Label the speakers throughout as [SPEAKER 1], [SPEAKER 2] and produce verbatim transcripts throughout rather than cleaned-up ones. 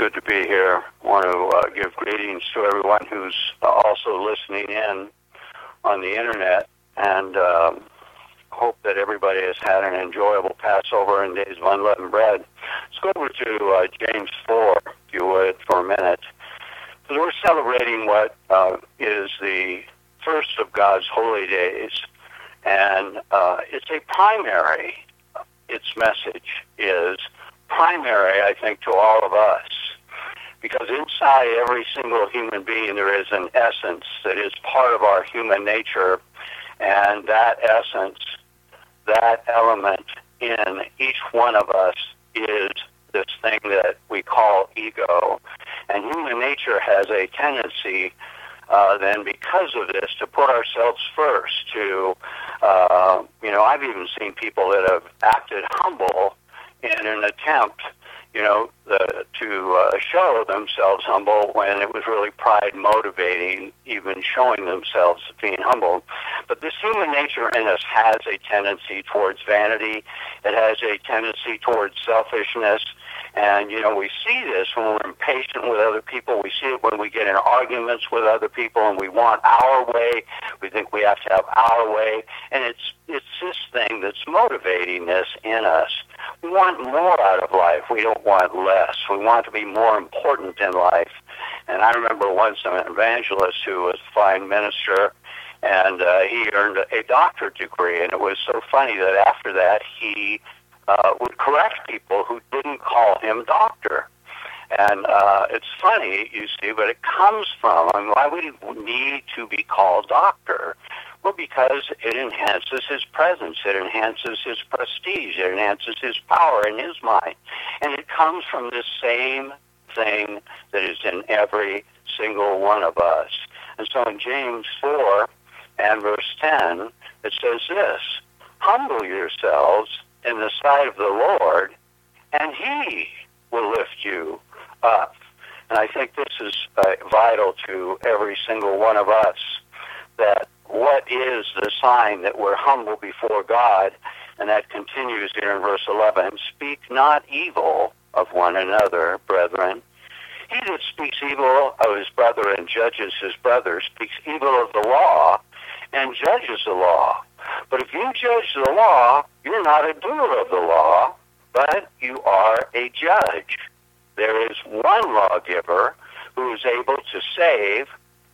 [SPEAKER 1] good to be here. I want to uh, give greetings to everyone who's uh, also listening in on the internet, and um, hope that everybody has had an enjoyable Passover and Days of Unleavened Bread. Let's go over to uh, James four, if you would, for a minute. So we're celebrating what uh, is the first of God's holy days, and uh, it's a primary, its message is primary, I think, to all of us, because inside every single human being there is an essence that is part of our human nature, and that essence, that element in each one of us is this thing that we call ego. And human nature has a tendency uh, then because of this to put ourselves first, to, uh, you know, I've even seen people that have acted humble in an attempt, you know, the, to uh, show themselves humble when it was really pride motivating, even showing themselves being humble. But this human nature in us has a tendency towards vanity. It has a tendency towards selfishness. And, you know, we see this when we're impatient with other people. We see it when we get in arguments with other people and we want our way. We think we have to have our way. And it's it's this thing that's motivating this in us. We want more out of life. We don't want less. We want to be more important in life. And I remember once an evangelist who was a fine minister, and uh, he earned a doctorate degree. And it was so funny that after that he Uh, would correct people who didn't call him doctor. And uh, it's funny, you see, but it comes from, I mean, why would he need to be called doctor? Well, because it enhances his presence, it enhances his prestige, it enhances his power in his mind. And it comes from this same thing that is in every single one of us. And so in James four and verse ten, it says this, humble yourselves in the sight of the Lord, and he will lift you up. And I think this is uh, vital to every single one of us, that what is the sign that we're humble before God? And that continues here in verse eleven, speak not evil of one another, brethren. He that speaks evil of his brother and judges his brother speaks evil of the law and judges the law. But if you judge the law, you're not a doer of the law, but you are a judge. There is one lawgiver who is able to save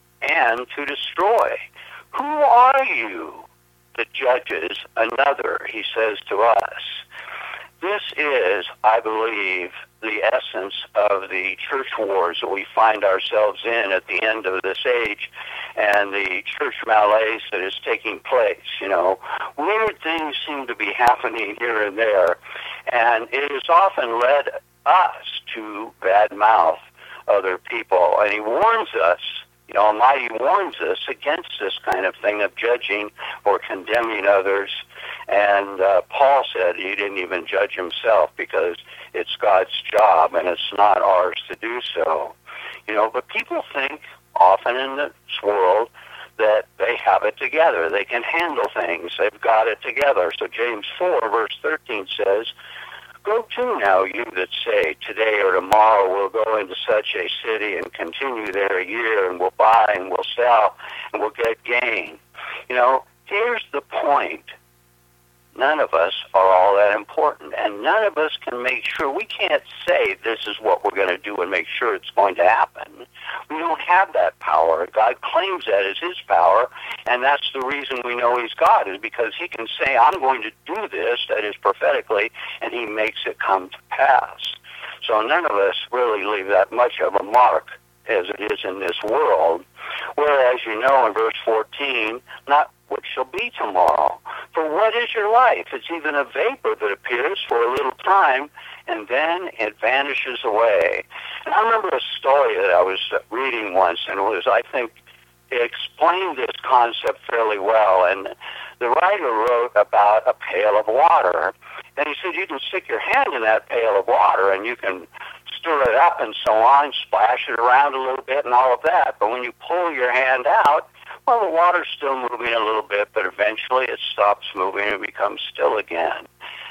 [SPEAKER 1] and to destroy. Who are you that judges another, he says to us. This is, I believe, the essence of the church wars that we find ourselves in at the end of this age, and the church malaise that is taking place. You know, weird things seem to be happening here and there, and it has often led us to badmouth other people. And he warns us, you know, Almighty warns us against this kind of thing of judging or condemning others. And uh, Paul said he didn't even judge himself because it's God's job and it's not ours to do so. You know, but people think often in this world that they have it together. They can handle things. They've got it together. So James four, verse thirteen says, go to now, you that say, today or tomorrow we'll go into such a city and continue there a year, and we'll buy and we'll sell and we'll get gain. You know, here's the point. None of us are all that important, and none of us can make sure. We can't say this is what we're going to do and make sure it's going to happen. We don't have that power. God claims that as his power, and that's the reason we know he's God, is because he can say, I'm going to do this, that is prophetically, and he makes it come to pass. So none of us really leave that much of a mark as it is in this world. Whereas, you know, in verse fourteen, not what shall be tomorrow. For what is your life? It's even a vapor that appears for a little time, and then it vanishes away. And I remember a story that I was reading once, and it was, I think, it explained this concept fairly well. And the writer wrote about a pail of water. And he said, you can stick your hand in that pail of water, and you can stir it up and so on, splash it around a little bit and all of that. But when you pull your hand out, well, the water's still moving a little bit, but eventually it stops moving and becomes still again.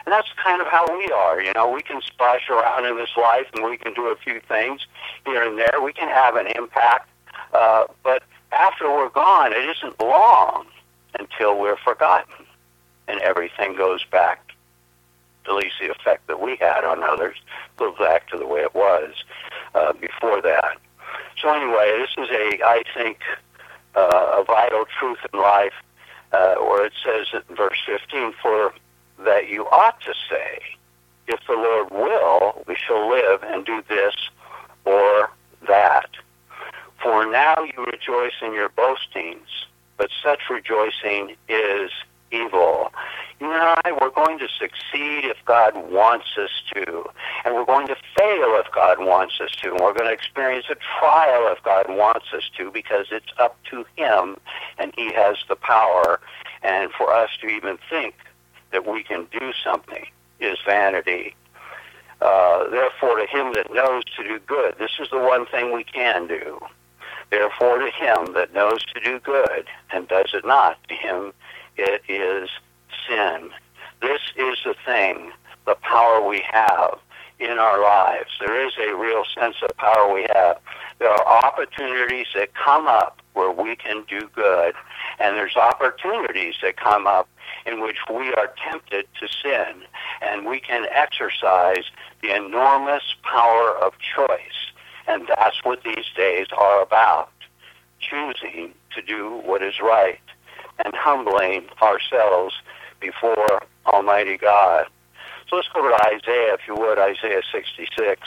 [SPEAKER 1] And that's kind of how we are. You know, we can splash around in this life, and we can do a few things here and there. We can have an impact, uh, but after we're gone, it isn't long until we're forgotten, and everything goes back, at least the effect that we had on others, goes back to the way it was uh, before that. So anyway, this is a, I think, uh, a vital truth in life, uh, where it says in verse fifteen, for that you ought to say, if the Lord will, we shall live and do this or that. For now you rejoice in your boastings, but such rejoicing is evil. You and I, we're going to succeed if God wants us to, and we're going to fail if God wants us to, and we're going to experience a trial if God wants us to, because it's up to Him, and He has the power. And for us to even think that we can do something is vanity. Uh, therefore, to him that knows to do good, this is the one thing we can do. Therefore, to him that knows to do good and does it not, to him it is sin. This is the thing, the power we have in our lives. There is a real sense of power we have. There are opportunities that come up where we can do good, and there's opportunities that come up in which we are tempted to sin, and we can exercise the enormous power of choice. And that's what these days are about, choosing to do what is right and humbling ourselves before Almighty God. So let's go to Isaiah, if you would, Isaiah sixty-six.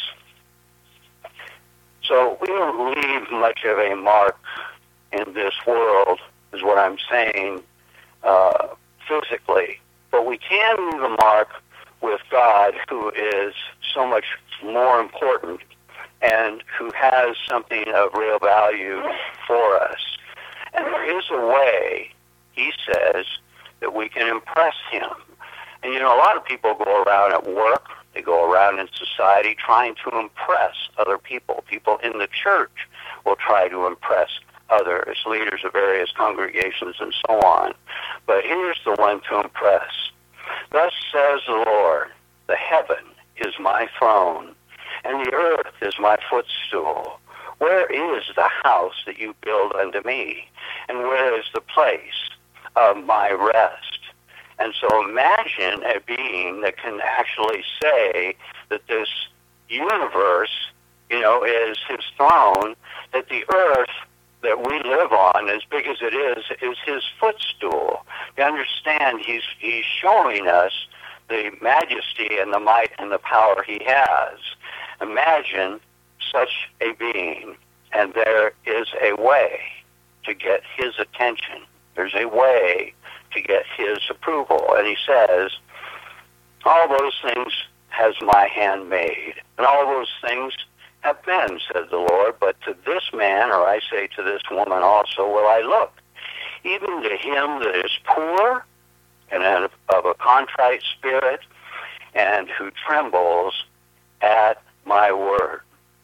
[SPEAKER 1] So we don't leave much of a mark in this world, is what I'm saying, uh, physically. But we can leave a mark with God, who is so much more important and who has something of real value for us. And there is a way, he says, that we can impress him. And, you know, a lot of people go around at work, they go around in society trying to impress other people. People in the church will try to impress others, leaders of various congregations and so on. But here's the one to impress. Thus says the Lord, the heaven is my throne, and the earth is my footstool. Where is the house that you build unto me? And where is the place of my rest? And so imagine a being that can actually say that this universe, you know, is his throne, that the earth that we live on, as big as it is, is his footstool. You understand, he's, he's showing us the majesty and the might and the power he has. Imagine such a being, and there is a way to get his attention. There's a way to get his approval. And he says, all those things has my hand made, and all those things have been, said the Lord, but to this man, or I say to this woman also, will I look, even to him that is poor and of a contrite spirit, and who trembles at my word.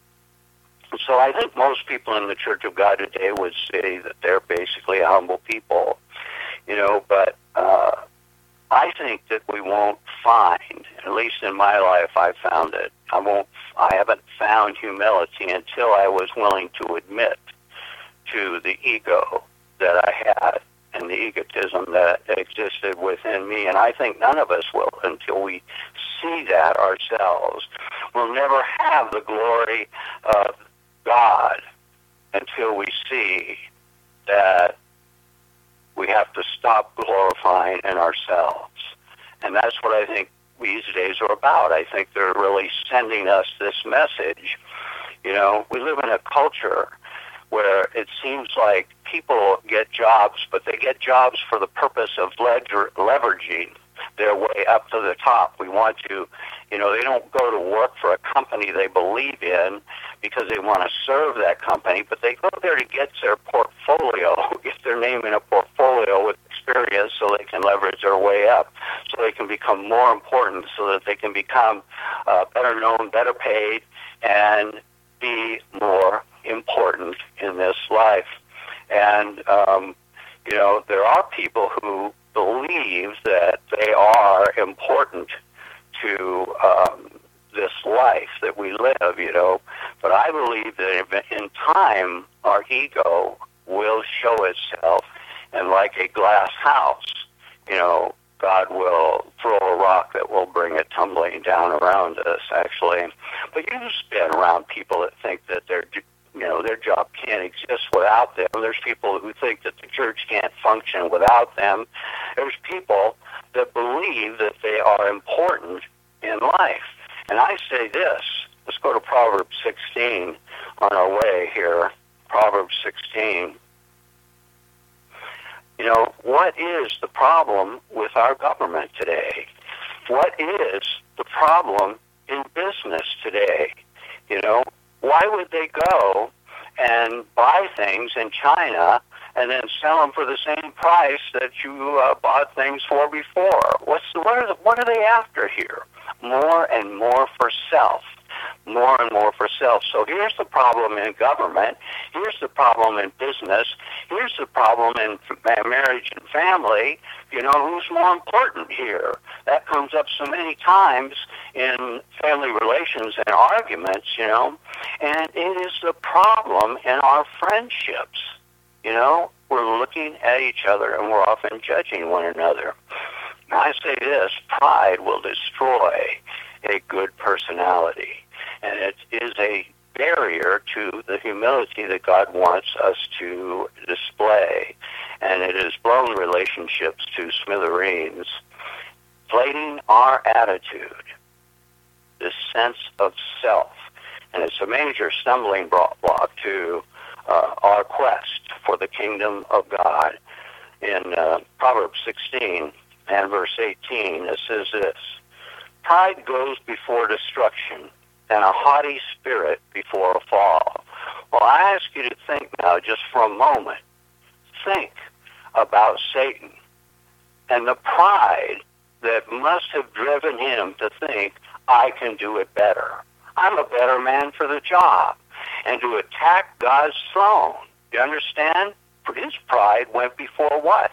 [SPEAKER 1] And so I think most people in the Church of God today would say that they're basically a humble people, you know, but uh, I think that we won't find, at least in my life I found it, I won't, I haven't found humility until I was willing to admit to the ego that I had and the egotism that existed within me. And I think none of us will until we see that ourselves. We'll never have the glory of God until we see that we have to stop glorifying in ourselves. And that's what I think these days are about. I think they're really sending us this message. You know, we live in a culture where it seems like people get jobs, but they get jobs for the purpose of ledger, leveraging their way up to the top. We want to, you know, they don't go to work for a company they believe in because they want to serve that company, but they go there to get their portfolio, get their name in a portfolio with experience so they can leverage their way up, so they can become more important, so that they can become uh, better known, better paid, and be more important in this life. And, um, you know, there are people who believe that they are important to um, this life that we live, you know. But I believe that in time, our ego will show itself, and like a glass house, you know, God will throw a rock that will bring it tumbling down around us, actually. But you've been around people that think that their, you know, their job can't exist without them. There's people who think that the church can't function without them. There's people that believe that they are important in life. And I say this. Let's go to Proverbs sixteen on our way here. Proverbs sixteen. You know, what is the problem with our government today? What is the problem in business today? You know, why would they go and buy things in China and then sell them for the same price that you uh, bought things for before? What's the, what, are the, what are they after here? More and more for self. More and more for self. So here's the problem in government. Here's the problem in business. Here's the problem in marriage and family. You know, who's more important here? That comes up so many times in family relations and arguments, you know. And it is the problem in our friendships. You know, we're looking at each other and we're often judging one another. Now, I say this, pride will destroy a good personality. And it is a barrier to the humility that God wants us to display. And it has blown relationships to smithereens, inflating our attitude, this sense of self. And it's a major stumbling block to uh, our quest for the kingdom of God. In uh, Proverbs sixteen and verse eighteen, it says this, "Pride goes before destruction, and a haughty spirit before a fall." Well, I ask you to think now just for a moment. Think about Satan and the pride that must have driven him to think, I can do it better. I'm a better man for the job. And to attack God's throne. You understand? His pride went before what?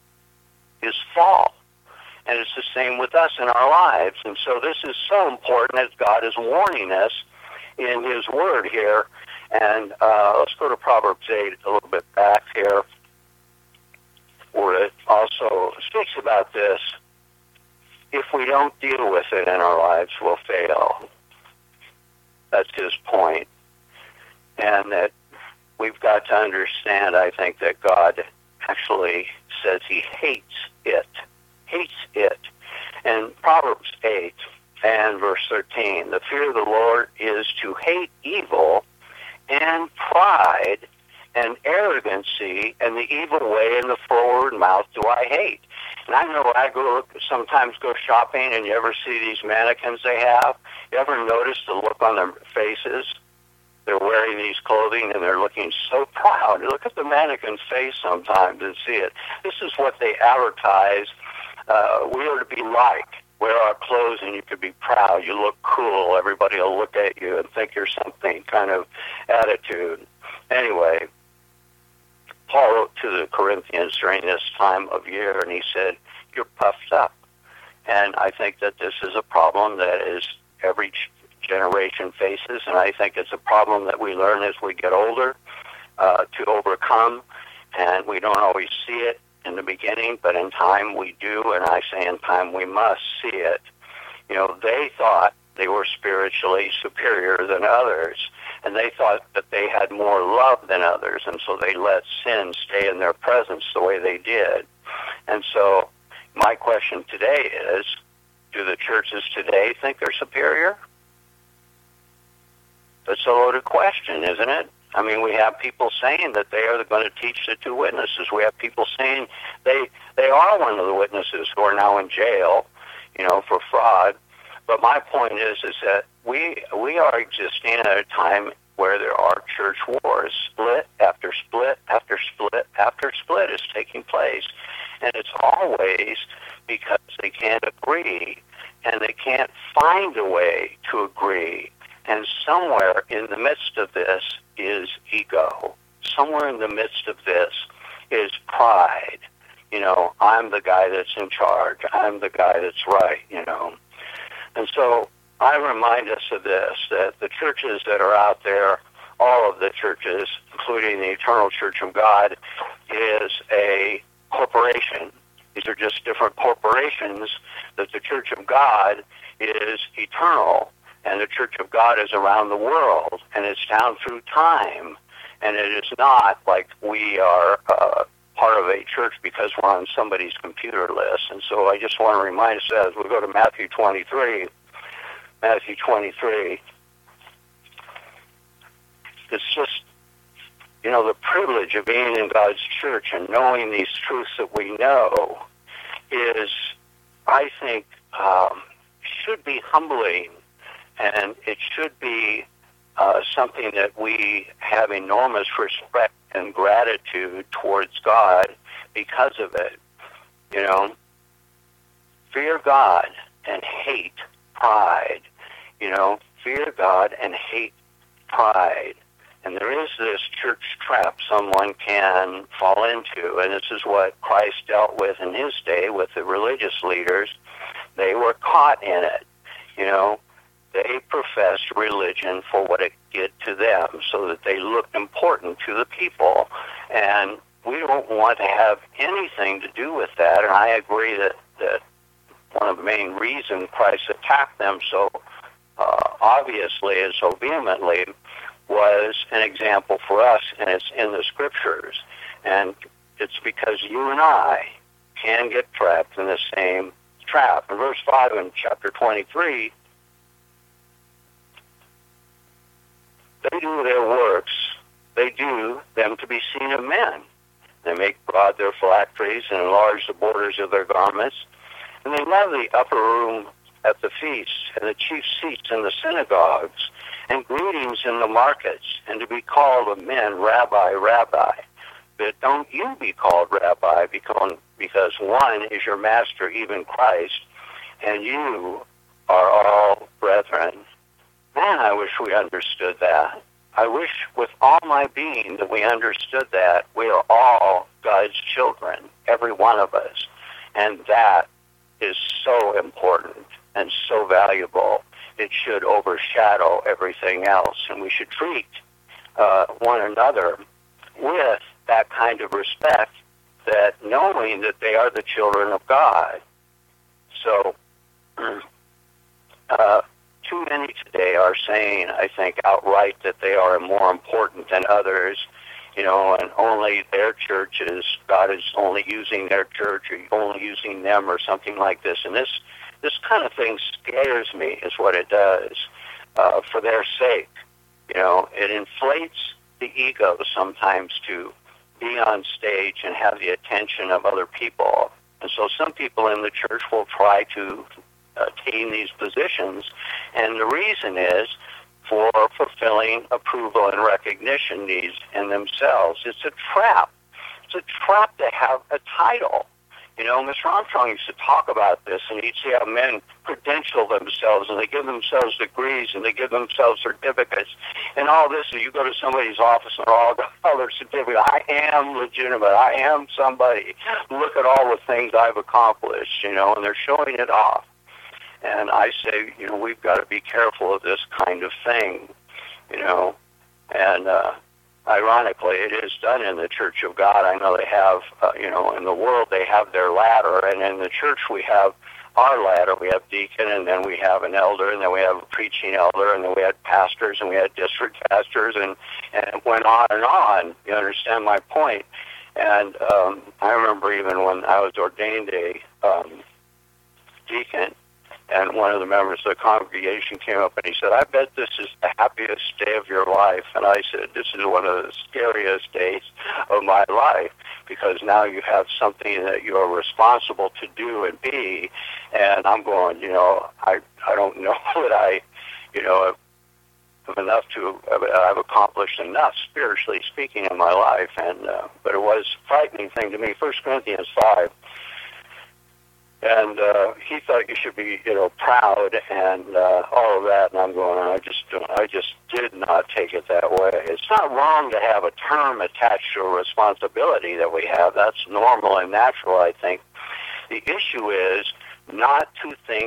[SPEAKER 1] His fall. And it's the same with us in our lives. And so this is so important as God is warning us in his word here. And uh, let's go to Proverbs eight a little bit back here, where it also speaks about this. If we don't deal with it in our lives, we'll fail. That's his point. And that we've got to understand, I think, that God actually says he hates it. Hates it. And Proverbs eight and verse thirteen, "The fear of the Lord is to hate evil and pride and arrogancy, and the evil way and the forward mouth do I hate." And I know I go sometimes go shopping, and you ever see these mannequins they have? You ever notice the look on their faces? They're wearing these clothing, and they're looking so proud. Look at the mannequin's face sometimes and see it. This is what they advertise. Uh, we are to be like. Wear our clothes and you could be proud. You look cool. Everybody will look at you and think you're something kind of attitude. Anyway, Paul wrote to the Corinthians during this time of year, and he said, you're puffed up. And I think that this is a problem that is every generation faces, and I think it's a problem that we learn as we get older uh, to overcome, and we don't always see it in the beginning, but in time we do, and I say in time we must see it. You know, they thought they were spiritually superior than others, and they thought that they had more love than others, and so they let sin stay in their presence the way they did. And so my question today is, do the churches today think they're superior? That's a loaded question, isn't it? I mean, we have people saying that they are going to teach the two witnesses. We have people saying they they are one of the witnesses who are now in jail, you know, for fraud. But my point is, is that we we are existing at a time where there are church wars. Split after split after split after split is taking place. And it's always because they can't agree, and they can't find a way to agree. And somewhere in the midst of this is ego. Somewhere in the midst of this is pride. You know, I'm the guy that's in charge. I'm the guy that's right, you know. And so I remind us of this, that the churches that are out there, all of the churches, including the Eternal Church of God, is a corporation. These are just different corporations, that the Church of God is eternal, and the Church of God is around the world, and it's down through time. And it is not like we are uh, part of a church because we're on somebody's computer list. And so I just want to remind us as we go to Matthew twenty-three, Matthew twenty-three, it's just, you know, the privilege of being in God's church and knowing these truths that we know is, I think, um, should be humbling, and it should be uh, something that we have enormous respect and gratitude towards God because of it. You know, fear God and hate pride. You know, fear God and hate pride. And there is this church trap someone can fall into, and this is what Christ dealt with in his day with the religious leaders. They were caught in it. You know, they professed religion for what it did to them, so that they looked important to the people. And we don't want to have anything to do with that. And I agree that, that one of the main reasons Christ attacked them so uh, obviously and so vehemently was an example for us, and it's in the Scriptures. And it's because you and I can get trapped in the same trap. In verse five in chapter twenty-three, they do their works, they do them to be seen of men. They make broad their phylacteries and enlarge the borders of their garments. And they love the upper room at the feasts and the chief seats in the synagogues and greetings in the markets, and to be called of men, Rabbi, Rabbi. But don't you be called Rabbi, because, because one is your master, even Christ, and you are all brethren. Man, I wish we understood that. I wish with all my being that we understood that we are all God's children, every one of us. And that is so important and so valuable. It should overshadow everything else. And we should treat uh, one another with that kind of respect, that knowing that they are the children of God. So, uh, too many today are saying, I think, outright that they are more important than others, you know, and only their churches, God is only using their church, or only using them, or something like this. And this, this kind of thing scares me, is what it does, uh, for their sake. You know, it inflates the ego sometimes to be on stage and have the attention of other people. And so some people in the church will try to attain these positions, and the reason is for fulfilling approval and recognition needs in themselves. It's a trap. It's a trap to have a title. You know, Mister Armstrong used to talk about this, and he'd see how men credential themselves, and they give themselves degrees, and they give themselves certificates, and all this. And you go to somebody's office, and they're all got all their certificates. I am legitimate. I am somebody. Look at all the things I've accomplished, you know, and they're showing it off. And I say, you know, we've got to be careful of this kind of thing, you know. And uh, ironically, it is done in the Church of God. I know they have, uh, you know, in the world they have their ladder, and in the church we have our ladder. We have deacon, and then we have an elder, and then we have a preaching elder, and then we had pastors, and we had district pastors, and, and it went on and on. You understand my point? And um, I remember even when I was ordained a um, deacon, and one of the members of the congregation came up and he said, I bet this is the happiest day of your life. And I said, this is one of the scariest days of my life, because now you have something that you're responsible to do and be. And I'm going, you know, I, I don't know that I, you know, have enough to, I've accomplished enough, spiritually speaking, in my life. And uh, but it was a frightening thing to me. First Corinthians five. And uh, he thought you should be, you know, proud and uh, all of that. And I'm going, I just, I just did not take it that way. It's not wrong to have a term attached to a responsibility that we have. That's normal and natural, I think. The issue is not to think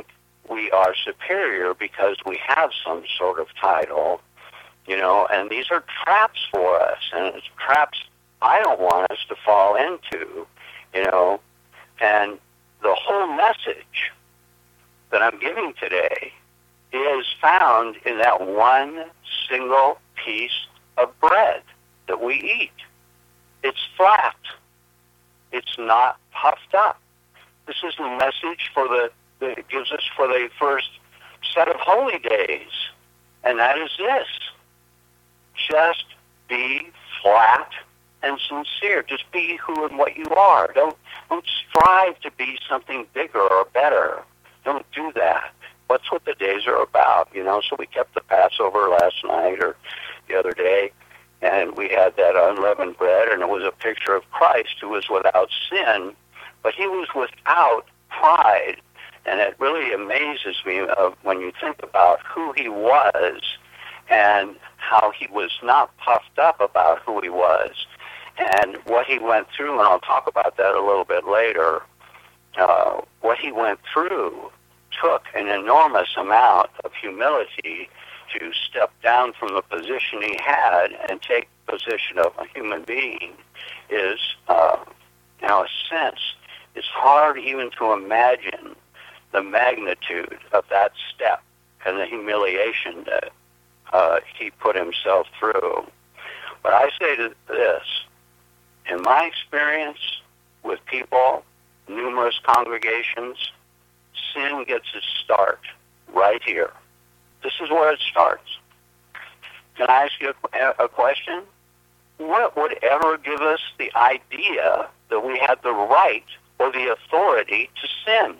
[SPEAKER 1] we are superior because we have some sort of title, you know, and these are traps for us, and it's traps I don't want us to fall into, you know, and the whole message that I'm giving today is found in that one single piece of bread that we eat. It's flat. It's not puffed up. This is the message for the that it gives us for the first set of holy days, and that is this: just be flat and sincere. Just be who and what you are. Don't don't strive to be something bigger or better. Don't do that. That's what the days are about, you know. So we kept the Passover last night or the other day, and we had that unleavened bread, and it was a picture of Christ who was without sin, but he was without pride. And it really amazes me uh, when you think about who he was and how he was not puffed up about who he was and what he went through, and I'll talk about that a little bit later. Uh, what he went through took an enormous amount of humility to step down from the position he had and take the position of a human being. Is, uh, in a sense, it's hard even to imagine the magnitude of that step and the humiliation that uh, he put himself through. But I say to this, in my experience with people, numerous congregations, sin gets its start right here. This is where it starts. Can I ask you a, a question? What would ever give us the idea that we had the right or the authority to sin?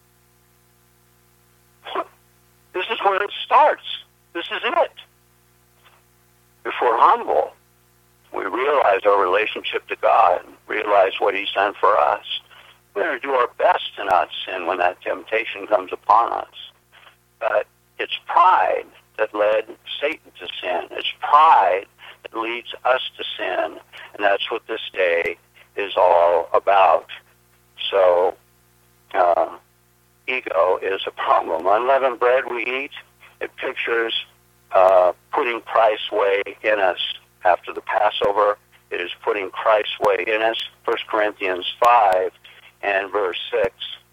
[SPEAKER 1] This is where it starts. This is it. If we're humble, we realize our relationship to God, realize what he's done for us. We're going to do our best to not sin when that temptation comes upon us. But it's pride that led Satan to sin. It's pride that leads us to sin. And that's what this day is all about. So, uh, ego is a problem. Unleavened bread we eat, it pictures uh, putting Christ's way in us. After the Passover, it is putting Christ's way in us. First Corinthians five and verse six,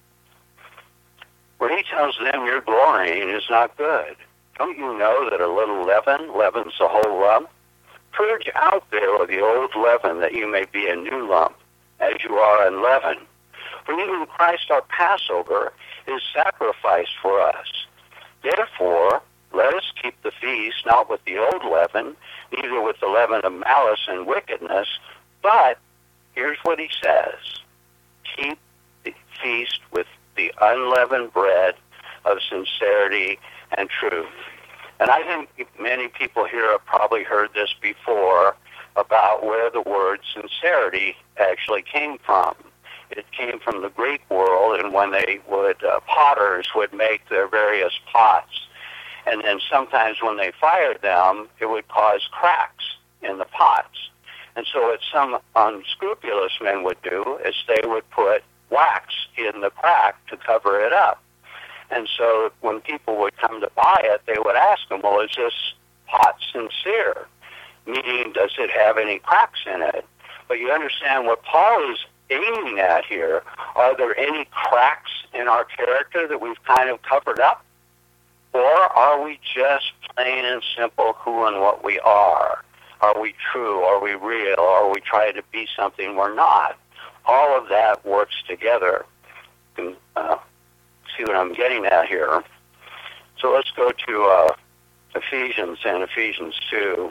[SPEAKER 1] where he tells them your glorying is not good. Don't you know that a little leaven leavens the whole lump? Purge out there the old leaven, that you may be a new lump, as you are unleavened. For even Christ our Passover is sacrificed for us. Therefore, let us keep the feast not with the old leaven, neither with the leaven of malice and wickedness, but, here's what he says, keep the feast with the unleavened bread of sincerity and truth. And I think many people here have probably heard this before about where the word sincerity actually came from. It came from the Greek world, and when they would, uh, potters would make their various pots, and then sometimes when they fired them, it would cause cracks in the pots. And so what some unscrupulous men would do is they would put wax in the crack to cover it up. And so when people would come to buy it, they would ask them, well, is this pot sincere? Meaning, does it have any cracks in it? But you understand what Paul is aiming at here. Are there any cracks in our character that we've kind of covered up? Or are we just plain and simple who and what we are? Are we true? Are we real? Are we trying to be something we're not? All of that works together. You can uh, see what I'm getting at here. So let's go to uh, Ephesians and Ephesians two.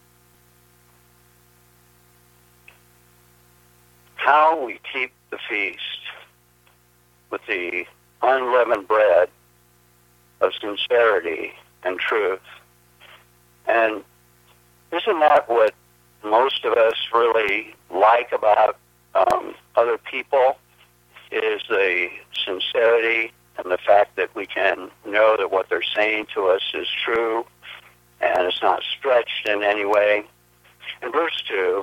[SPEAKER 1] How we keep the feast with the unleavened bread of sincerity and truth. And isn't that what most of us really like about um, other people, is the sincerity and the fact that we can know that what they're saying to us is true and it's not stretched in any way. In verse two,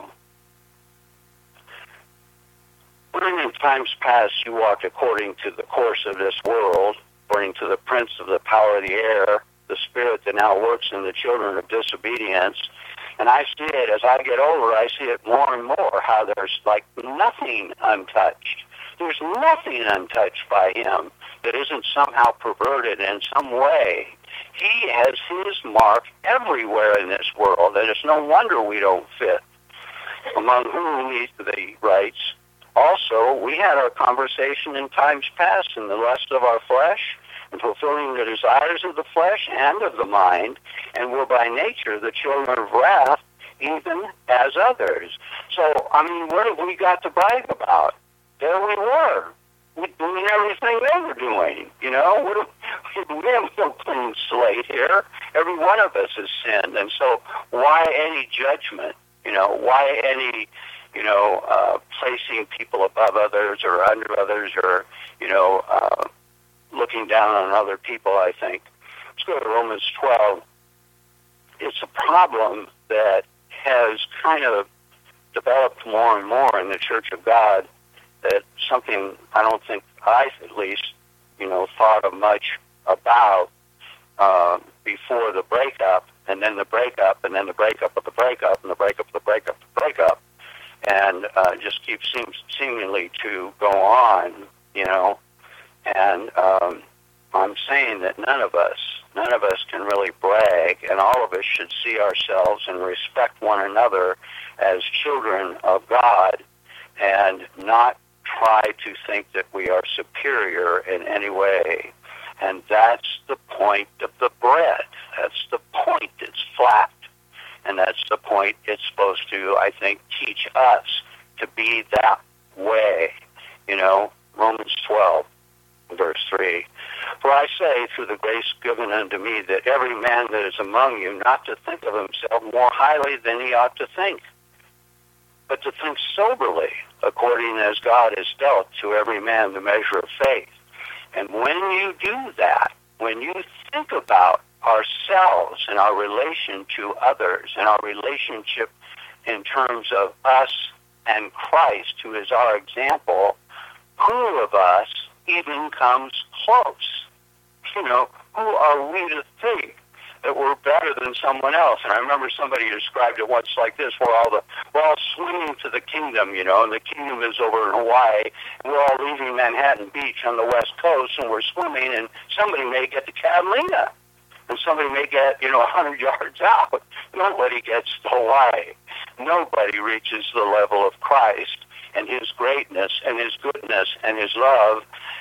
[SPEAKER 1] when in times past you walked according to the course of this world, according to the prince of the power of the air, the spirit that now works in the children of disobedience. And I see it, as I get older, I see it more and more, how there's like nothing untouched. There's nothing untouched by him that isn't somehow perverted in some way. He has his mark everywhere in this world, and it's no wonder we don't fit. Among whom, he, he writes, also, we had our conversation in times past in the lust of our flesh, and fulfilling the desires of the flesh and of the mind, and were by nature the children of wrath, even as others. So, I mean, what have we got to brag about? There we were, we doing everything they were doing, you know? We have no clean slate here. Every one of us has sinned, and so why any judgment? You know, why any, you know, uh, placing people above others or under others or, you know, uh, looking down on other people, I think. Let's go to Romans twelve. It's a problem that has kind of developed more and more in the Church of God, that something I don't think I, at least, you know, thought of much about uh, before the breakup, and then the breakup, and then the breakup of the breakup, and the breakup of the breakup of the breakup, and uh, just keeps seems, seemingly to go on, you know. And um, I'm saying that none of us, none of us can really brag, and all of us should see ourselves and respect one another as children of God, and not try to think that we are superior in any way. And that's the point of the bread. That's the point. It's flat. And that's the point it's supposed to, I think, teach us to be that way. You know, Romans twelve, verse three. For I say, through the grace given unto me, that every man that is among you not to think of himself more highly than he ought to think, but to think soberly, according as God has dealt to every man the measure of faith. And when you do that, when you think about ourselves and our relation to others and our relationship in terms of us and Christ, who is our example, who of us even comes close? You know, who are we to think that we're better than someone else? And I remember somebody described it once like this: we're all the we're all swimming to the kingdom, you know, and the kingdom is over in Hawaii, and we're all leaving Manhattan Beach on the west coast, and we're swimming, and somebody may get to Catalina, and somebody may get, you know, a hundred yards out. Nobody gets to Hawaii. Nobody reaches the level of Christ and his greatness and his goodness and his love.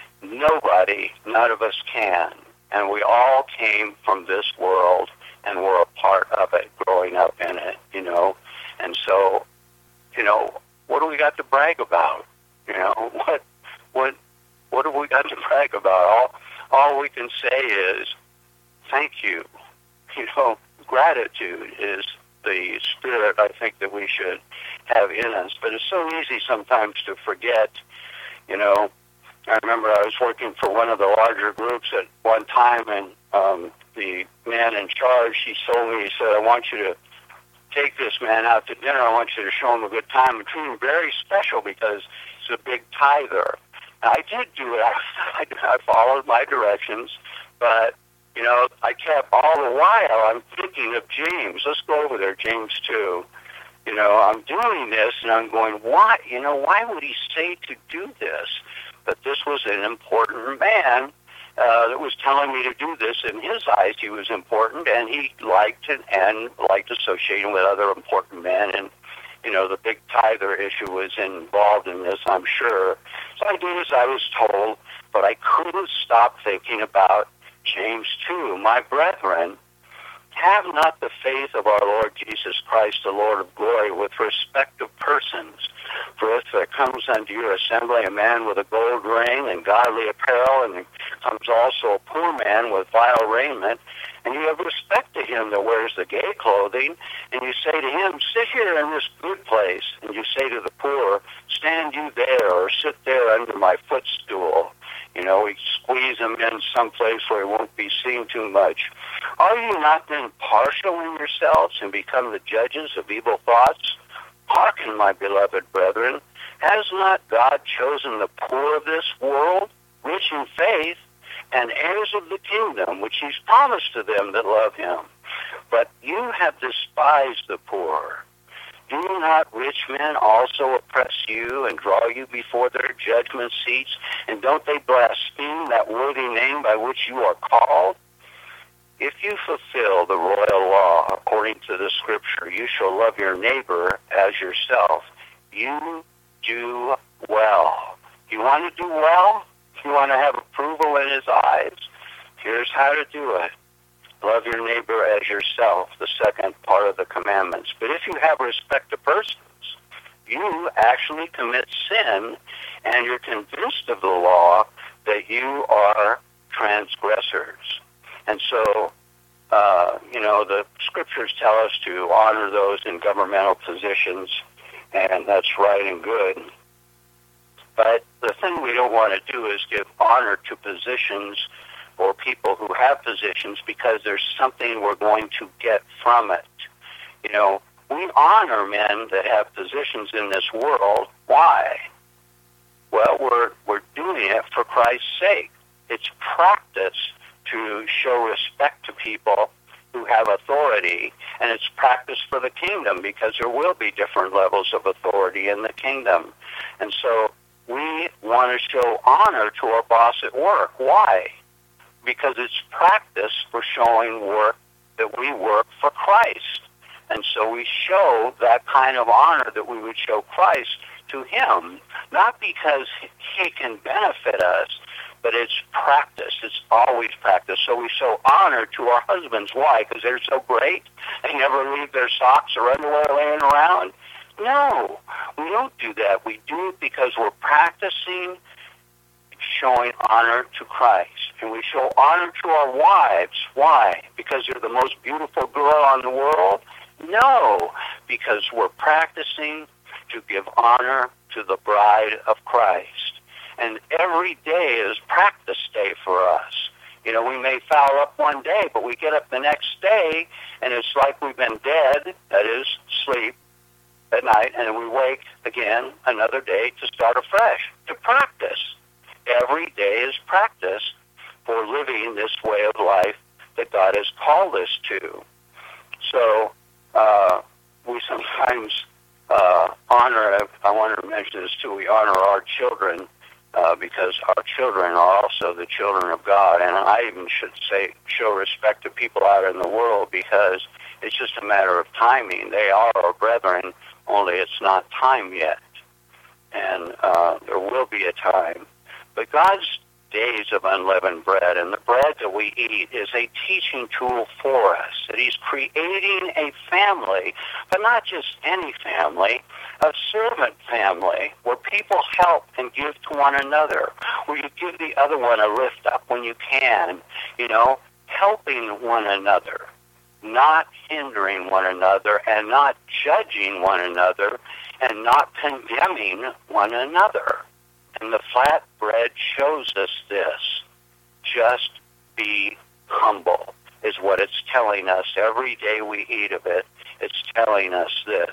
[SPEAKER 1] Nobody, none of us can. And we all came from this world and were a part of it, growing up in it, you know. And so, you know, what do we got to brag about? You know, what what what have we got to brag about? All all we can say is thank you. You know, gratitude is the spirit I think that we should have in us. But it's so easy sometimes to forget, you know. I remember I was working for one of the larger groups at one time, and um, the man in charge, he told me, he said, I want you to take this man out to dinner. I want you to show him a good time and treat him very special because he's a big tither. And I did do it. I, I followed my directions, but, you know, I kept all the while, I'm thinking of James. Let's go over there, James two. You know, I'm doing this, and I'm going, why? You know, why would he say to do this? But this was an important man uh, that was telling me to do this. In his eyes, he was important, and he liked it and liked associating with other important men. And, you know, the big tither issue was involved in this, I'm sure. So I did as I was told, but I couldn't stop thinking about James two. My brethren, have not the faith of our Lord Jesus Christ, the Lord of glory, with respect of persons. For if there comes unto your assembly a man with a gold ring and godly apparel, and there comes also a poor man with vile raiment, and you have respect to him that wears the gay clothing, and you say to him, sit here in this good place, and you say to the poor, stand you there, or sit there under my footstool. You know, we squeeze him in someplace where he won't be seen too much. Are you not then partial in yourselves and become the judges of evil thoughts? Hearken, my beloved brethren, has not God chosen the poor of this world, rich in faith, and heirs of the kingdom, which he's promised to them that love him. But you have despised the poor. Do not rich men also oppress you and draw you before their judgment seats? And don't they blaspheme that worthy name by which you are called? If you fulfill the royal law according to the scripture, you shall love your neighbor as yourself. You do well. You want to do well? You want to have approval in his eyes? Here's how to do it. Love your neighbor as yourself, the second part of the commandments. But if you have respect to persons, you actually commit sin, and you're convinced of the law that you are transgressors. And so, uh, you know, the scriptures tell us to honor those in governmental positions, and that's right and good. But the thing we don't want to do is give honor to positions or people who have positions because there's something we're going to get from it. You know, we honor men that have positions in this world. Why? Well, we're we're doing it for Christ's sake. It's practice to show respect to people who have authority, and it's practice for the kingdom because there will be different levels of authority in the kingdom. And so we want to show honor to our boss at work. Why? Because it's practice for showing work that we work for Christ. And so we show that kind of honor that we would show Christ to him, not because he can benefit us, but it's practice. It's always practice. So we show honor to our husbands. Why? Because they're so great. They never leave their socks or underwear laying around. No, we don't do that. We do it because we're practicing showing honor to Christ. And we show honor to our wives. Why? Because they're the most beautiful girl in the world? No, because we're practicing to give honor to the bride of Christ. And every day is practice day for us. You know, we may foul up one day, but we get up the next day, and it's like we've been dead, that is, sleep, at night, and we wake again another day to start afresh, to practice. Every day is practice for living this way of life that God has called us to. So uh, we sometimes uh, honor, I wanted to mention this too, we honor our children uh, because our children are also the children of God. And I even should say show respect to people out in the world because it's just a matter of timing. They are our brethren, only it's not time yet. And uh, there will be a time. But God's days of unleavened bread and the bread that we eat is a teaching tool for us. That he's creating a family, but not just any family, a servant family where people help and give to one another, where you give the other one a lift up when you can, you know, helping one another, not hindering one another and not judging one another and not condemning one another. And the flat bread shows us this. Just be humble is what it's telling us. Every day we eat of it, it's telling us this.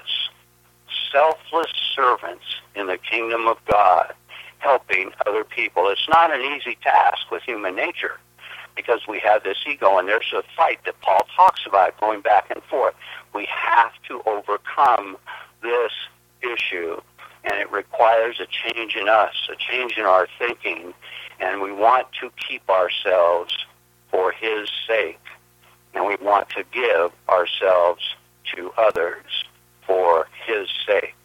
[SPEAKER 1] Selfless servants in the kingdom of God, helping other people. It's not an easy task with human nature because we have this ego, and there's a fight that Paul talks about going back and forth. We have to overcome this issue. And it requires a change in us, a change in our thinking. And we want to keep ourselves for his sake. And we want to give ourselves to others for his sake.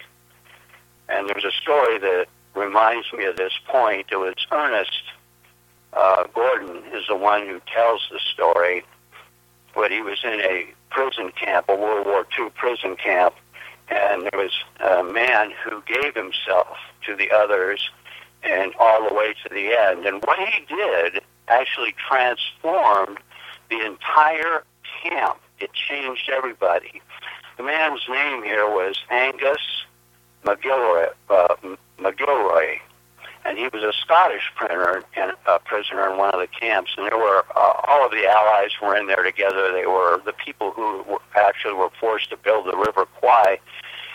[SPEAKER 1] And there's a story that reminds me of this point. It was Ernest uh, Gordon is the one who tells the story. But he was in a prison camp, a World War Two prison camp. And there was a man who gave himself to the others and all the way to the end. And what he did actually transformed the entire camp. It changed everybody. The man's name here was Angus McGilroy, uh, McGilroy. And he was a Scottish prisoner, and a prisoner in one of the camps. And there were uh, all of the allies were in there together. They were the people who were actually were forced to build the River Kwai.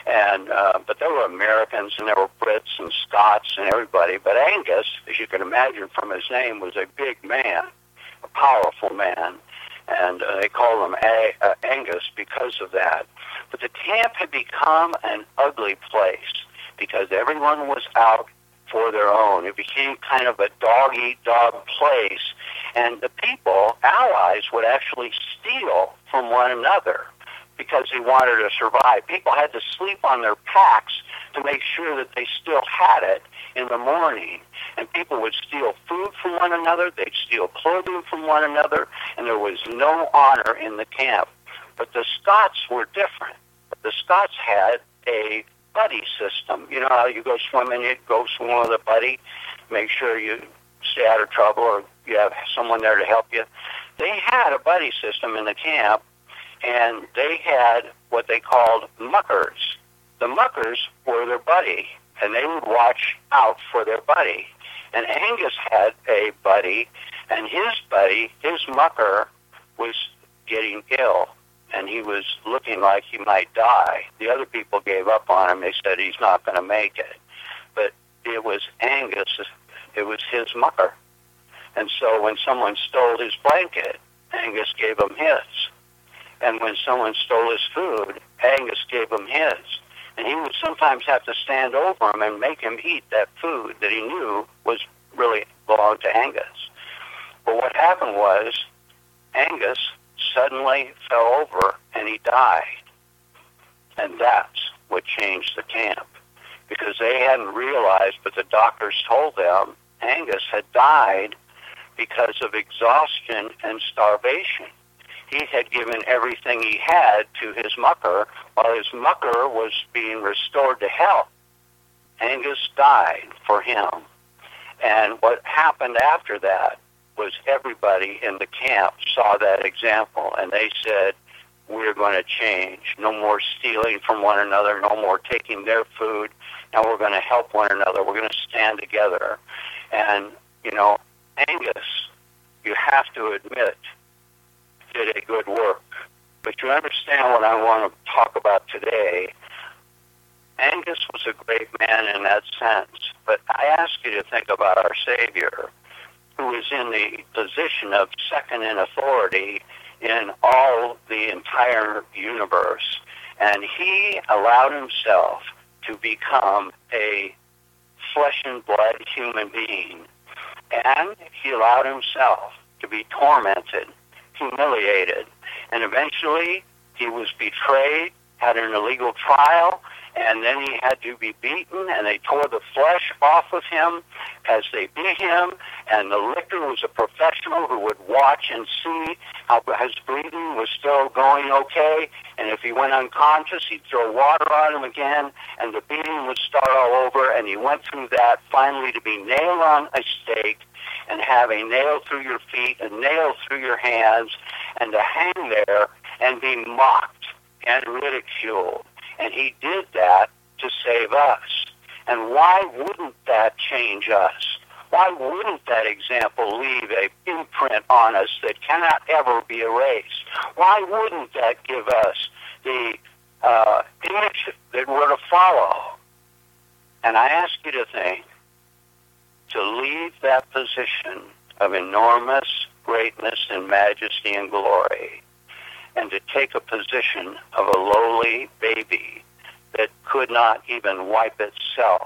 [SPEAKER 1] And uh, but there were Americans and there were Brits and Scots and everybody. But Angus, as you can imagine from his name, was a big man, a powerful man, and uh, they called him a- uh, Angus because of that. But the camp had become an ugly place because everyone was out for their own. It became kind of a dog-eat-dog place, and the people, allies, would actually steal from one another because they wanted to survive. People had to sleep on their packs to make sure that they still had it in the morning. And people would steal food from one another, they'd steal clothing from one another, and there was no honor in the camp. But the Scots were different. The Scots had a buddy system. You know how you go swimming, you go swim with a buddy, make sure you stay out of trouble or you have someone there to help you. They had a buddy system in the camp, and they had what they called muckers. The muckers were their buddy, and they would watch out for their buddy. And Angus had a buddy, and his buddy, his mucker, was getting ill, and he was looking like he might die. The other people gave up on him. They said he's not going to make it. But it was Angus, it was his mucker. And so when someone stole his blanket, Angus gave him his. And when someone stole his food, Angus gave him his. And he would sometimes have to stand over him and make him eat that food that he knew was really belonged to Angus. But what happened was Angus suddenly fell over and he died. And that's what changed the camp. Because they hadn't realized, but the doctors told them, Angus had died because of exhaustion and starvation. He had given everything he had to his mucker while his mucker was being restored to health. Angus died for him. And what happened after that was everybody in the camp saw that example, and they said, we're going to change. No more stealing from one another, no more taking their food. Now we're going to help one another. We're going to stand together. And, you know, Angus, you have to admit, did a good work. But you understand what I want to talk about today. Angus was a great man in that sense. But I ask you to think about our Savior, who is in the position of second in authority in all the entire universe. And he allowed himself to become a flesh and blood human being. And he allowed himself to be tormented, humiliated, and eventually he was betrayed, had an illegal trial, and then he had to be beaten, and they tore the flesh off of him as they beat him, and the lictor was a professional who would watch and see how his breathing was still going okay, and if he went unconscious, he'd throw water on him again, and the beating would start all over, and he went through that finally to be nailed on a stake and have a nail through your feet, a nail through your hands, and to hang there and be mocked and ridiculed. And he did that to save us. And why wouldn't that change us? Why wouldn't that example leave an imprint on us that cannot ever be erased? Why wouldn't that give us the uh, image that we're to follow? And I ask you to think, to leave that position of enormous greatness and majesty and glory, and to take a position of a lowly baby that could not even wipe itself.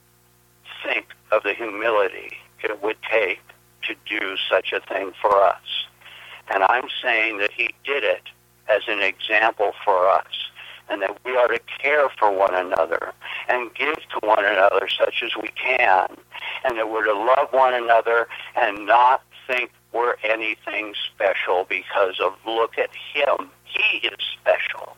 [SPEAKER 1] Think of the humility it would take to do such a thing for us. And I'm saying that he did it as an example for us, and that we are to care for one another and give to one another such as we can, and that we're to love one another and not think we're anything special because of, look at him, he is special.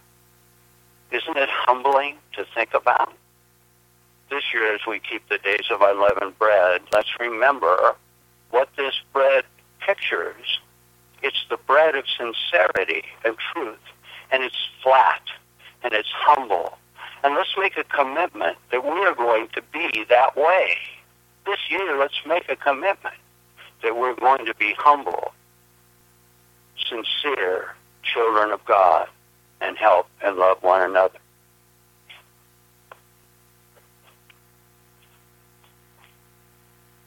[SPEAKER 1] Isn't it humbling to think about? This year, as we keep the days of unleavened bread, let's remember what this bread pictures. It's the bread of sincerity and truth, and it's flat, and it's humble. And let's make a commitment that we're going to be that way. This year, let's make a commitment that we're going to be humble, sincere children of God, and help and love one another.